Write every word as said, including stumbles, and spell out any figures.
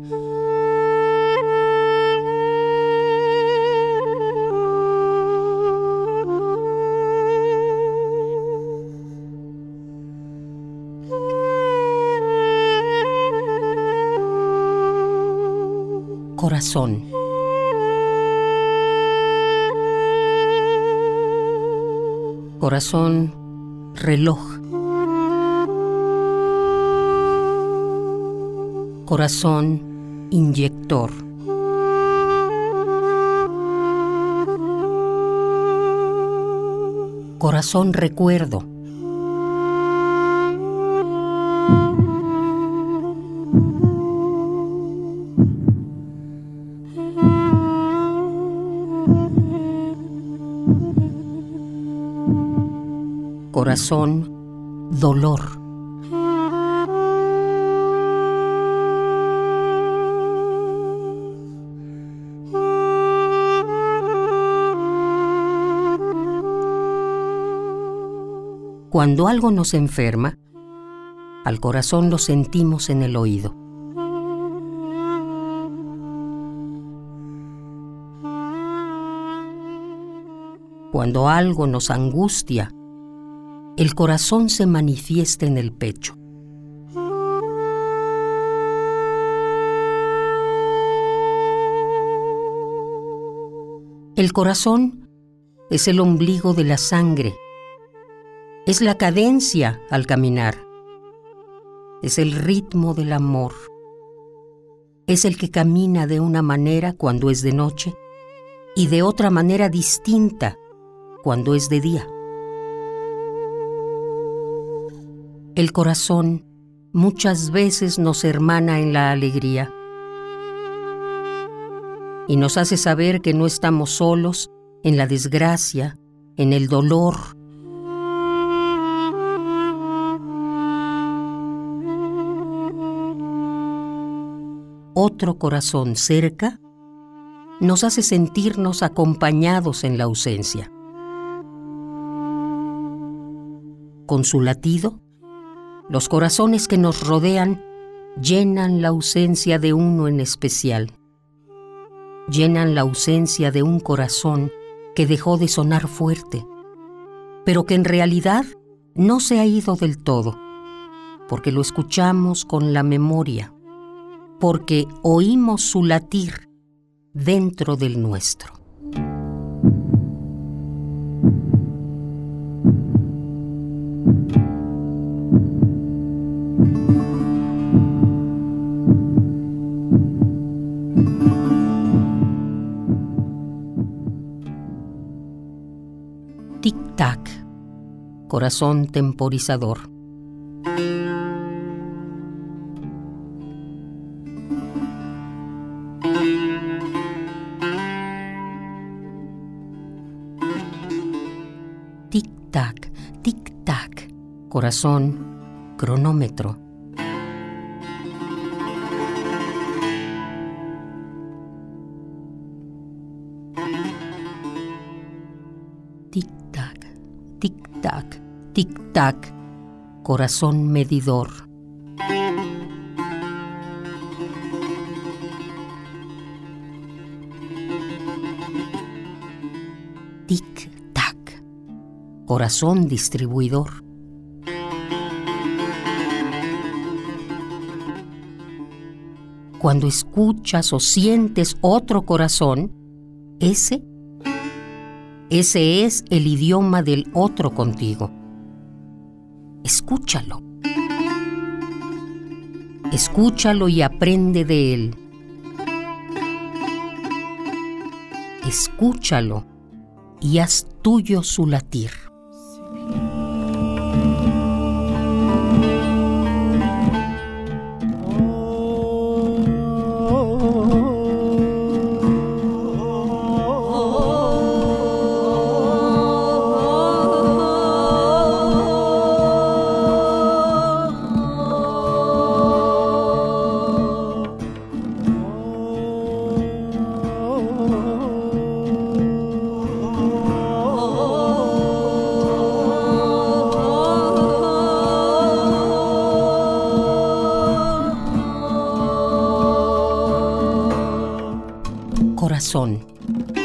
Corazón. Corazón, reloj. Corazón, inyector. Corazón, recuerdo. Corazón, dolor. Cuando algo nos enferma, al corazón lo sentimos en el oído. Cuando algo nos angustia, el corazón se manifiesta en el pecho. El corazón es el ombligo de la sangre, es la cadencia al caminar, es el ritmo del amor, es el que camina de una manera cuando es de noche y de otra manera distinta cuando es de día. El corazón muchas veces nos hermana en la alegría y nos hace saber que no estamos solos en la desgracia, en el dolor. Otro corazón cerca nos hace sentirnos acompañados en la ausencia. Con su latido, los corazones que nos rodean llenan la ausencia de uno en especial. Llenan la ausencia de un corazón que dejó de sonar fuerte, pero que en realidad no se ha ido del todo, porque lo escuchamos con la memoria, porque oímos su latir dentro del nuestro. Tic-tac, corazón temporizador. Tic-tac, tic-tac, corazón, cronómetro. Tic-tac, tic-tac, tic-tac, corazón medidor. Tic-tac, corazón distribuidor. Cuando escuchas o sientes otro corazón, ese Ese es el idioma del otro contigo. Escúchalo. Escúchalo y aprende de él. Escúchalo y haz tuyo su latir. Oh corazón.